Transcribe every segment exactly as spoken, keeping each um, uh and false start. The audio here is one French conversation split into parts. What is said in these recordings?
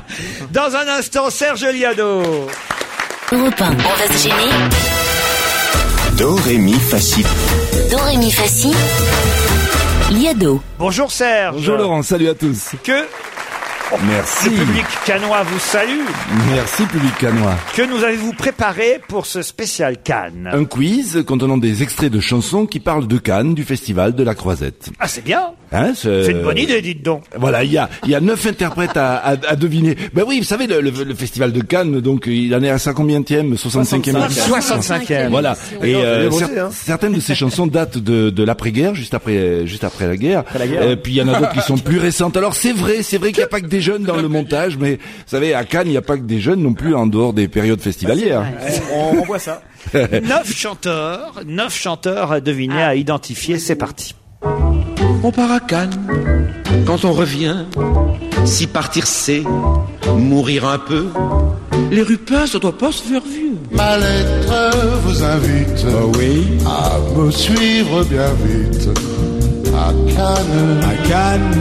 Dans un instant, Serge Liado. Europe un. On va se gêner. Do, ré, mi, fa, si. Do, ré, mi, fa, si. Liado. Bonjour Serge. Bonjour Laurent, salut à tous. Que Merci. le public cannois vous salue. Merci public cannois. Que nous avez-vous préparé pour ce spécial Cannes? Un quiz contenant des extraits de chansons qui parlent de Cannes, du festival de la Croisette. Ah, c'est bien. Hein, c'est... C'est une bonne idée, dites donc. Voilà, il y a, il y a neuf interprètes à, à, à deviner. Ben oui, vous savez, le, le, le festival de Cannes, donc, il en est à sa combienième, soixante-cinquième soixante-cinquième. Voilà. Et, euh, bossé, cer- hein. certaines de ces chansons datent de, de l'après-guerre, juste après, juste après la guerre. la guerre. Euh, puis il y en a d'autres qui sont plus récentes. Alors c'est vrai, c'est vrai qu'il n'y a pas que des jeunes dans le montage, mais, vous savez, à Cannes, il n'y a pas que des jeunes non plus en dehors des périodes festivalières. On, on voit ça. Neuf chanteurs, neuf chanteurs à deviner, à identifier. C'est parti. On part à Cannes, quand on revient, si partir c'est mourir un peu, les rupins, ça doit pas se faire vieux. Ma lettre vous invite à me suivre bien vite. À Cannes, à Cannes,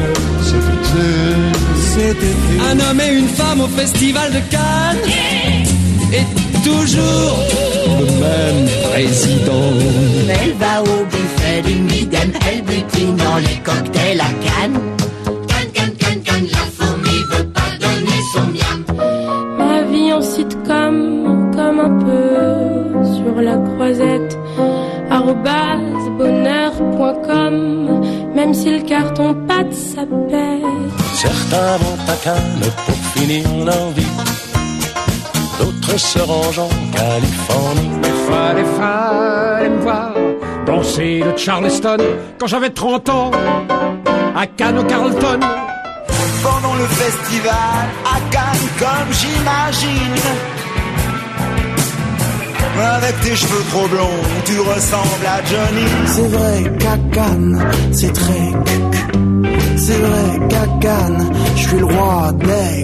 cet été. Un homme et une femme au festival de Cannes. Et toujours le même président. Elle va au buffet d'une bigane, elle butine dans les cocktails à Cannes. Cannes, Cannes, Cannes, Cannes, la fourmi veut pas donner son miam. Ma vie en sitcom, comme un peu sur la croisette. Arrobase bonheur point com, même si le carton pâte ça pète. Certains vont à Cannes pour finir leur vie, d'autres se rangent en Californie. Il fallait, fallait me voir danser le Charleston quand j'avais trente ans à Cannes au Carlton. Pendant le festival à Cannes, comme j'imagine, avec tes cheveux trop blonds, tu ressembles à Johnny. C'est vrai qu'à Cannes, c'est très cuc. C'est vrai qu'à Cannes, je suis le roi des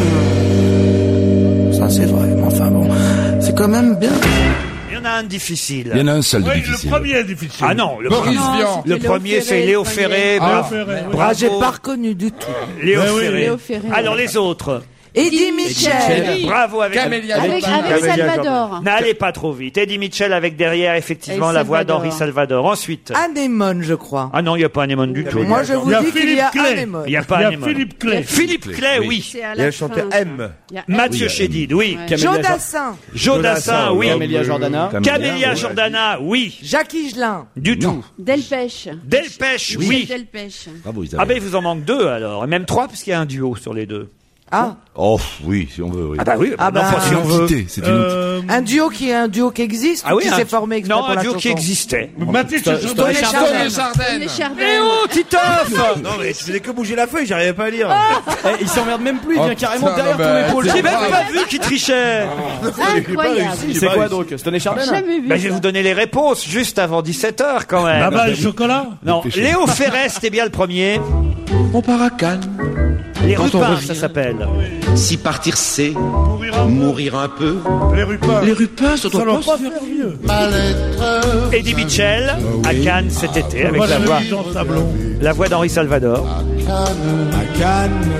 cons. Ça c'est vrai, mais enfin bon, c'est quand même bien. Il y en a un difficile. Il y en a un seul de Oui, difficile. le premier est difficile. Ah non, le Boris premier, Vian. le premier c'est Léo Ferré. Ah, Bravo. Ferré. Bravo. Ah, j'ai pas reconnu du tout. Léo Ben oui. Ferré. Léo Ferré, Alors ouais. les autres. Eddie Mitchell. Bravo avec Camélia Avec, Jordana. avec Salvador. N'allez pas trop vite. Eddie Mitchell avec derrière effectivement Et la voix Salvador. d'Henri Salvador. Ensuite. Anémone, je crois. Ah non, il n'y a pas Anémone du tout. Moi, je vous Il y a dis qu'il y Philippe a Clay. Anémone. Il n'y a pas Il y a Anémone. Philippe Clay. Philippe Clay, oui. C'est à Il la y a chanté fin. M. Il y a Mathieu Chédid, oui. Ouais. Jodassin. Jodassin, oui. Camélia Jordana. Camélia Jordana, oui. Jacques Higelin. Du tout. Delpech. Delpech, Michel oui. Delpech. Bravo Isabelle. Ah ben il vous en manque deux alors, et même trois puisqu'il y a un duo sur les deux. Ah, Oh, oui, si on veut, oui. Ah bah oui, Ah non, bah, pas si on C'est une veut. entité, c'est une entité. Euh, un duo qui est un duo qui existe Ah ou oui, qui un- s'est formé exprès non, pour un la duo chanson qui existait. Mathilde Stoney Stoney Chardin. Chardin. Les Chardin. Eh oh, Titoff. Non mais je faisais que bouger la feuille, j'arrivais pas à lire. Il s'emmerde même plus, il Oh, vient carrément putain, derrière non, ton mais épaule. J'ai même grave. pas vu qu'il trichait. Incroyable. C'est quoi donc Stoney Chardin? Jamais vu. Ben, je vais vous donner les réponses juste avant dix-sept heures quand même. Baba et chocolat. Non, Dépêchez. Léo Ferré, c'était bien le premier. On part à Cannes, Les Quand on Rupins, revient. ça s'appelle. si partir c'est Mourir un peu. mourir un peu, Les rupins. les rupins, ça doit Ça pas doit se pas faire faire vieux. Ma lettre vous Eddie Mitchell à Cannes cet été avec Moi la j'avais voix, mis Jean Sablon. la voix d'Henri Salvador. Cannes, à Cannes,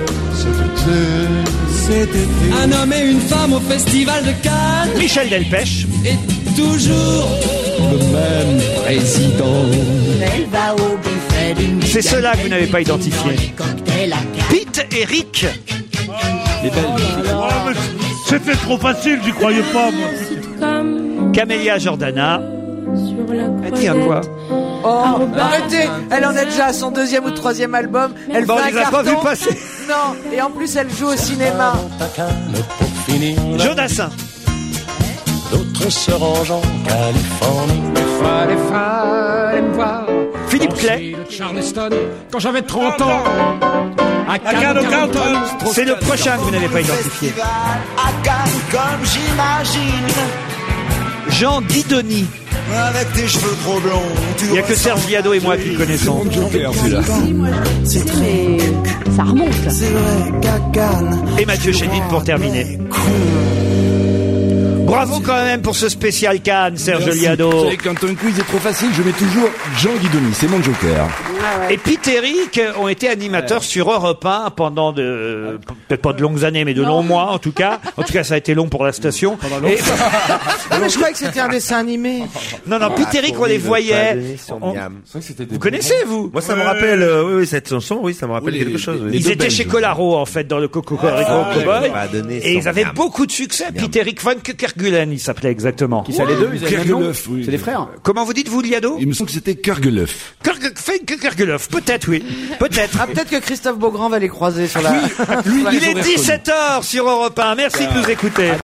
cet été. Un homme et une femme au festival de Cannes. Michel Delpech. Et toujours le même président. Elle va au buffet d'une bigane. C'est ceux-là que vous n'avez pas identifié. Dans les cocktails à Cannes. Pete et Rick. Les belles. Oh, mais c'était trop facile, j'y croyais pas moi. Comme Camélia Jordana. sur la Elle dit à quoi? croisette. Oh, arrêtez. Elle en est déjà à son deuxième ou troisième album. Elle Bon, fait on un les a pas carton. vus passer. Non, et en plus elle joue au cinéma. À Cannes pour finir leur Jodassin. vie, d'autres se rangent en Californie. Il fallait, fallait me voir Philippe danser Clay. le Charleston quand j'avais trente ans à À Cannes Cannes au au Carlton. Carlton. C'est le prochain que vous n'avez pas identifié. festival à Cannes, comme j'imagine, Jean Guidoni. avec tes cheveux trop blonds, tu Il n'y a que Serge Liado et moi qui le connaissons. Joker, celui-là. C'est très. Ça remonte. C'est vrai qu'à Cannes, Et Mathieu Chédid pour terminer. Bravo quand même pour ce spécial Cannes, Serge Merci. Liado. Vous savez, quand un quiz est trop facile, je mets toujours Jean Guidoni, c'est mon joker. Et Pete et Eric ont été animateurs sur Europe un pendant de, peut-être pas de longues années, mais de longs mois en tout cas. En tout cas, ça a été long pour la station. Et- Ah, mais je croyais que c'était un dessin animé. Non, non, Pete et Eric, on les voyait. On- Vous connaissez, vous? Moi, ça me rappelle, euh, oui, oui, cette chanson, oui, ça me rappelle quelque chose. oui. Ils étaient chez Colaro, en fait, dans le Coco Corico Ah, Cowboy. ouais, pas donné Et son ils avaient miam. beaucoup de succès. Pete et Eric Van Kerguelen, il s'appelait exactement. Qui ça, les deux, ils avaient le même nom Kergueleuf, oui. C'est des frères. Comment vous dites, vous, Liado? Il me semble que c'était Kergueleuf. Kergueleuf, peut-être, oui. Peut-être. Ah, peut-être que Christophe Beaugrand va les croiser sur la. Il est dix-sept heures sur Europe un. Merci de nous écouter.